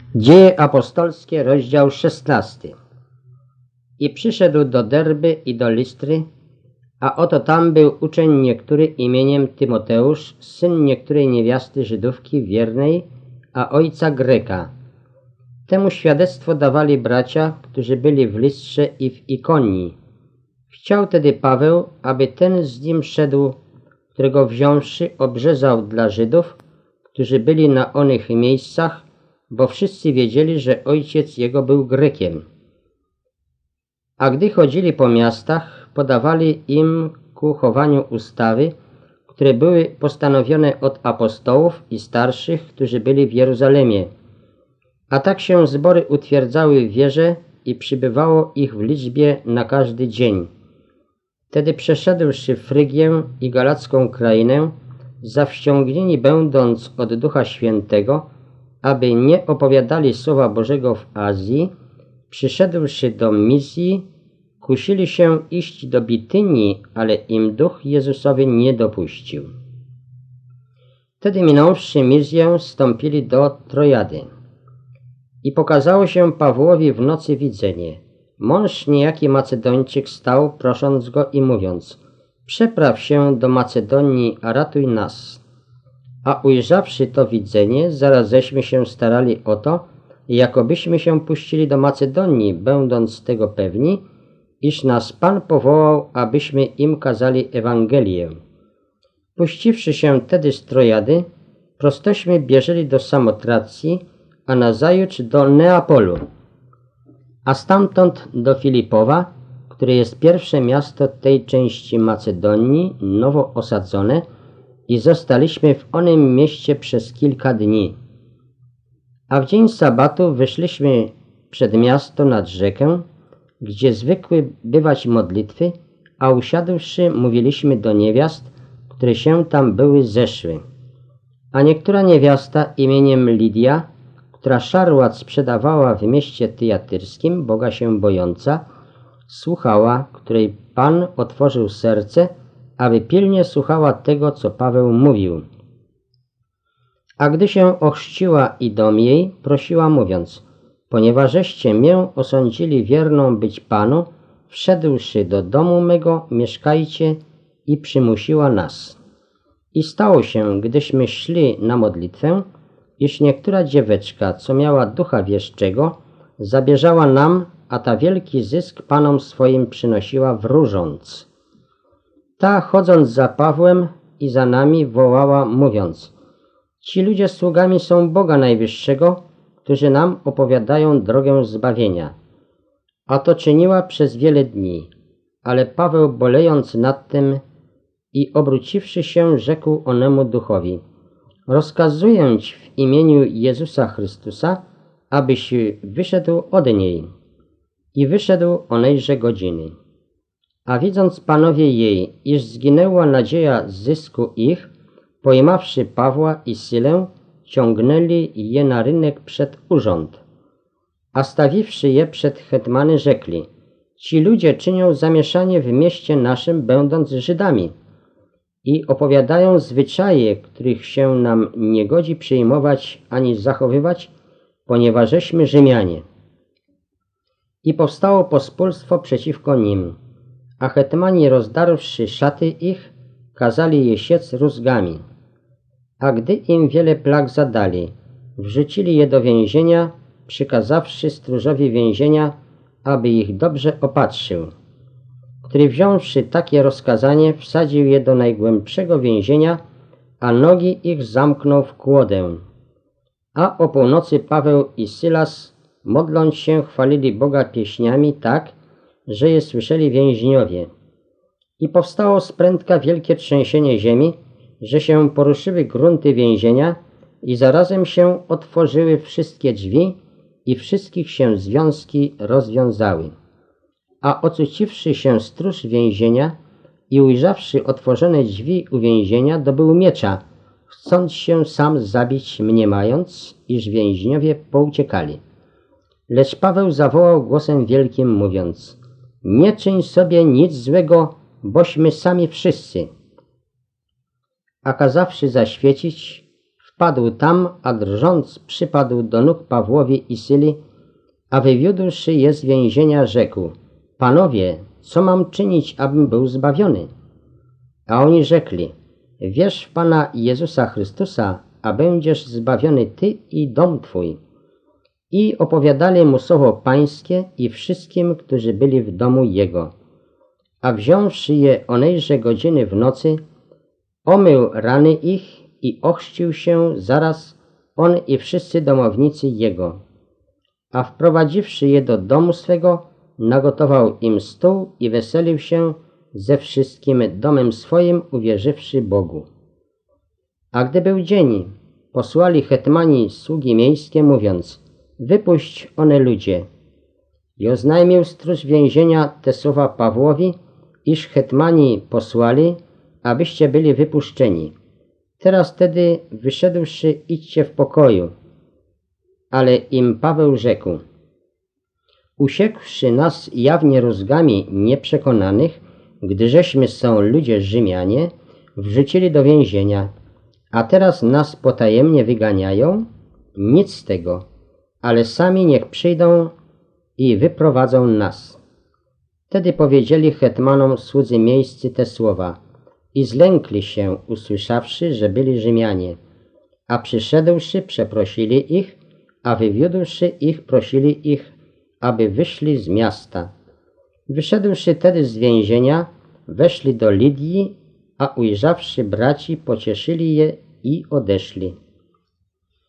Dzieje apostolskie, rozdział 16. I przyszedł do Derby i do Listry, a oto tam był uczeń niektóry imieniem Tymoteusz, syn niektórej niewiasty Żydówki wiernej, a ojca Greka. Temu świadectwo dawali bracia, którzy byli w Listrze i w Ikonii. Chciał tedy Paweł, aby ten z nim szedł, którego wziąwszy obrzezał dla Żydów, którzy byli na onych miejscach, bo wszyscy wiedzieli, że ojciec jego był Grekiem. A gdy chodzili po miastach, podawali im ku chowaniu ustawy, które były postanowione od apostołów i starszych, którzy byli w Jeruzalemie. A tak się zbory utwierdzały w wierze i przybywało ich w liczbie na każdy dzień. Wtedy przeszedłszy Frygię i Galacką krainę, zawściągnieni będąc od Ducha Świętego, aby nie opowiadali Słowa Bożego w Azji, przyszedłszy do Misji, kusili się iść do Bitynii, ale im Duch Jezusowy nie dopuścił. Wtedy minąwszy Misję, wstąpili do Trojady. I pokazało się Pawłowi w nocy widzenie. Mąż niejaki Macedończyk stał, prosząc go i mówiąc: przepraw się do Macedonii, a ratuj nas. A ujrzawszy to widzenie, zaraześmy się starali o to, jakobyśmy się puścili do Macedonii, będąc tego pewni, iż nas Pan powołał, abyśmy im kazali Ewangelię. Puściwszy się tedy z Trojady, prostośmy bieżeli do Samotracji, a nazajutrz do Neapolu, a stamtąd do Filipowa, które jest pierwsze miasto tej części Macedonii, nowo osadzone, i zostaliśmy w onym mieście przez kilka dni. A w dzień sabatu wyszliśmy przed miasto nad rzekę, gdzie zwykły bywać modlitwy, a usiadłszy mówiliśmy do niewiast, które się tam były zeszły. A niektóra niewiasta imieniem Lidia, która szarłat sprzedawała w mieście tyjatyrskim, Boga się bojąca, słuchała, której Pan otworzył serce, aby pilnie słuchała tego, co Paweł mówił. A gdy się ochrzciła i dom jej, prosiła mówiąc: ponieważeście mię osądzili wierną być Panu, wszedłszy do domu mego, mieszkajcie, i przymusiła nas. I stało się, gdyśmy szli na modlitwę, iż niektóra dzieweczka, co miała ducha wieszczego, zabierzała nam, a ta wielki zysk panom swoim przynosiła wróżąc. Ta, chodząc za Pawłem i za nami, wołała, mówiąc: ci ludzie sługami są Boga Najwyższego, którzy nam opowiadają drogę zbawienia. A to czyniła przez wiele dni, ale Paweł, bolejąc nad tym i obróciwszy się, rzekł onemu duchowi: rozkazuję ci w imieniu Jezusa Chrystusa, abyś wyszedł od niej. I wyszedł onejże godziny. A widząc panowie jej, iż zginęła nadzieja zysku ich, pojmawszy Pawła i Sylę, ciągnęli je na rynek przed urząd. A stawiwszy je przed hetmany, rzekli: ci ludzie czynią zamieszanie w mieście naszym, będąc Żydami, i opowiadają zwyczaje, których się nam nie godzi przyjmować ani zachowywać, ponieważeśmy Rzymianie. I powstało pospólstwo przeciwko nim, a hetmani, rozdarłszy szaty ich, kazali je siec rózgami. A gdy im wiele plag zadali, wrzucili je do więzienia, przykazawszy stróżowi więzienia, aby ich dobrze opatrzył, który wziąwszy takie rozkazanie, wsadził je do najgłębszego więzienia, a nogi ich zamknął w kłodę. A o północy Paweł i Sylas, modląc się, chwalili Boga pieśniami tak, że je słyszeli więźniowie. I powstało z prędka wielkie trzęsienie ziemi, że się poruszyły grunty więzienia i zarazem się otworzyły wszystkie drzwi i wszystkich się związki rozwiązały. A ocuciwszy się stróż więzienia i ujrzawszy otworzone drzwi uwięzienia, dobył miecza, chcąc się sam zabić, mniemając, iż więźniowie pouciekali. Lecz Paweł zawołał głosem wielkim, mówiąc: nie czyń sobie nic złego, bośmy sami wszyscy. A kazawszy zaświecić, wpadł tam, a drżąc przypadł do nóg Pawłowi i Syli, a wywiódłszy je z więzienia rzekł: Panowie, co mam czynić, abym był zbawiony? A oni rzekli: Wierz w Pana Jezusa Chrystusa, a będziesz zbawiony ty i dom twój. I opowiadali mu słowo pańskie i wszystkim, którzy byli w domu jego. A wziąwszy je onejże godziny w nocy, omył rany ich i ochrzcił się zaraz on i wszyscy domownicy jego. A wprowadziwszy je do domu swego, nagotował im stół i weselił się ze wszystkim domem swoim, uwierzywszy Bogu. A gdy był dzień, posłali hetmani sługi miejskie, mówiąc: Wypuść one ludzie. I oznajmił stróż więzienia te słowa Pawłowi, iż hetmani posłali, abyście byli wypuszczeni. Teraz tedy, wyszedłszy, idźcie w pokoju. Ale im Paweł rzekł: Usiekłszy nas jawnie rózgami nieprzekonanych, gdyżeśmy są ludzie Rzymianie, wrzucili do więzienia, a teraz nas potajemnie wyganiają? Nic z tego, ale sami niech przyjdą i wyprowadzą nas. Wtedy powiedzieli hetmanom słudzy miejscy te słowa i zlękli się, usłyszawszy, że byli Rzymianie, a przyszedłszy przeprosili ich, a wywiódłszy ich prosili ich, aby wyszli z miasta. Wyszedłszy tedy z więzienia, weszli do Lidii, a ujrzawszy braci, pocieszyli je i odeszli.